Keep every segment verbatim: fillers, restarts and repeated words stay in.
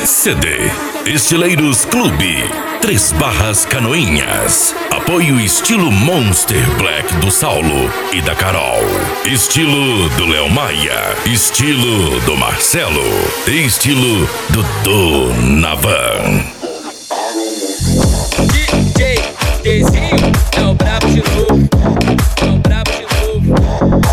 C D Estileiros Clube, Três Barras Canoinhas. Apoio estilo Monster Black do Saulo e da Carol. Estilo do Léo Maia. Estilo do Marcelo. Estilo do Donavan. D J Dezinho é o brabo de novo. É o brabo de novo.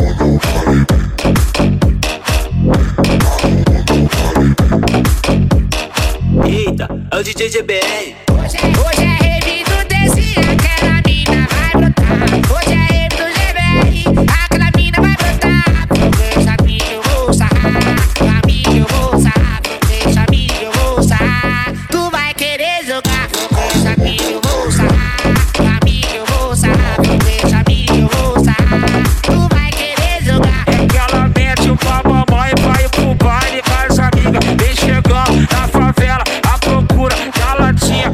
Eita, é o D J G B R. Hoje é, hoje é rave do Dezinho, aquela mina vai brotar. Hoje é rave do G B R, aquela mina vai brotar. Porque amigo eu vou sarrar, amigo eu vou sarrar. Porque amigo eu vou sarrar, tu vai querer jogar. Porque amigo eu vou sarrar, amigo eu vou sarrar. Porque amigo eu vou sarrar, tu vai querer jogar. É que ela mete o pra mamãe, vai pro baile com as amigas. Vem chegando na favela, a procura da latinha.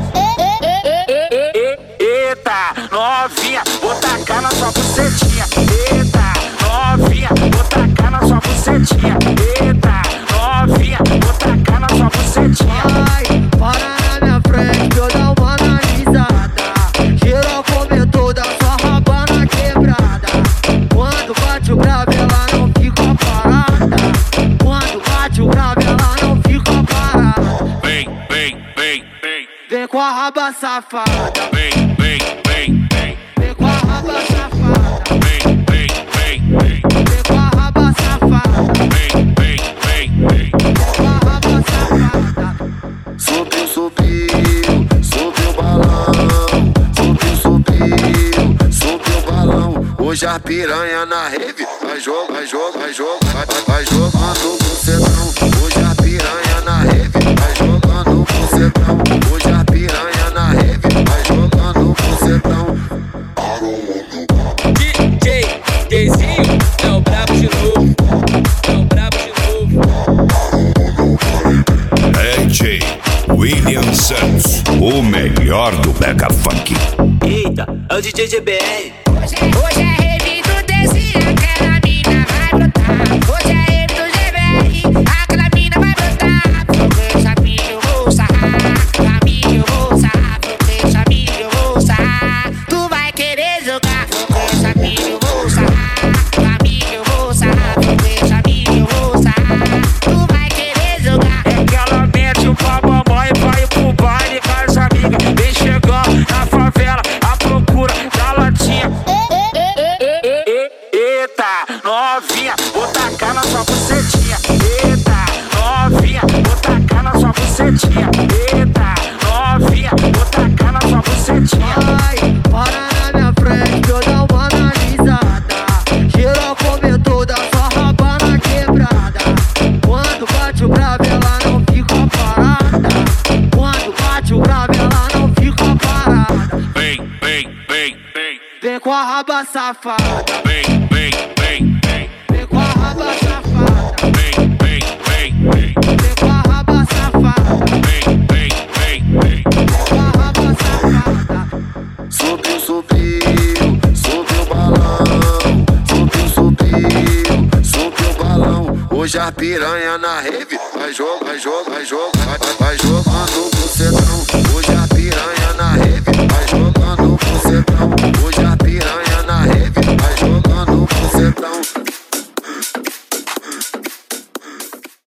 Eita, novinha, vou tacar na sua bucetinha. Eita, novinha, vou tacar na sua bucetinha. Eita, novinha, vou tacar na sua bucetinha. Ai, para na minha frente, eu dou uma analisada. Geral comentou da sua raba na quebrada. Quando bate o grave, ela não fica parada. Quando bate o grave, ela não fica parada. Vem, vem, vem, vem. Vem com a raba safada. Vem, vem, vem, vem. Vem com a raba safada. Vem, vem, vem, vem. Vem com a raba safada. Vem, vem, vem, vem. Vem com a raba safada. Subiu, subiu, subiu o balão. Subiu, subiu, subiu o balão. Hoje a piranha na rave vai jogo, vai jogo, vai jogo, vai, vai, vai jogando com cedão. Hoje a piranha na rave vai jogando com cedão. Hoje a piranha na rave vai jogando com cedão. D J Dezinho é o brabo de novo. É o brabo de novo. D J William Santos, o melhor do Mega Funk. Eita, é o D J G B R. Hoje é, hoje é rave do Dezinho, aquela mina vai brotar. Hoje é rave do G B R, aquela mina vai brotar. Porque amigo eu vou sarrar, amigo eu vou sarrar. Porque amigo eu vou sarrar, tu vai querer jogar. Porque amigo eu vou sarrar, amigo eu vou sarrar. Porque amigo eu vou sarrar, tu vai querer jogar. É que ela mete o pra mamãe, vai pro baile com as amigas. Vem chegando na favela, a procura da latinha. Eita, novinha, vou tacar na sua bucetinha. Eita, novinha, vou tacar na sua bucetinha. Eita, novinha, vou tacar na sua bucetinha. Ai, para na minha frente, eu dou uma analisada. Geral comentou da sua raba na quebrada. Quando bate o grave, ela não fica parada. Quando bate o grave, ela não fica parada. Vem, vem, vem, vem. Vem com a raba safada. Vem, vem, vem, vem. Vem com a raba safada. Vem, vem, vem, vem. Vem com a raba safada. Vem, vem, vem, vem. Vem com a raba safada. Subiu, subiu, subiu o balão. Subiu, subiu, subiu o balão. Hoje a piranha na rave vai jogo, vai jogo, vai jogo, vai, vai, vai jogando com cedão. Hoje a piranha na rave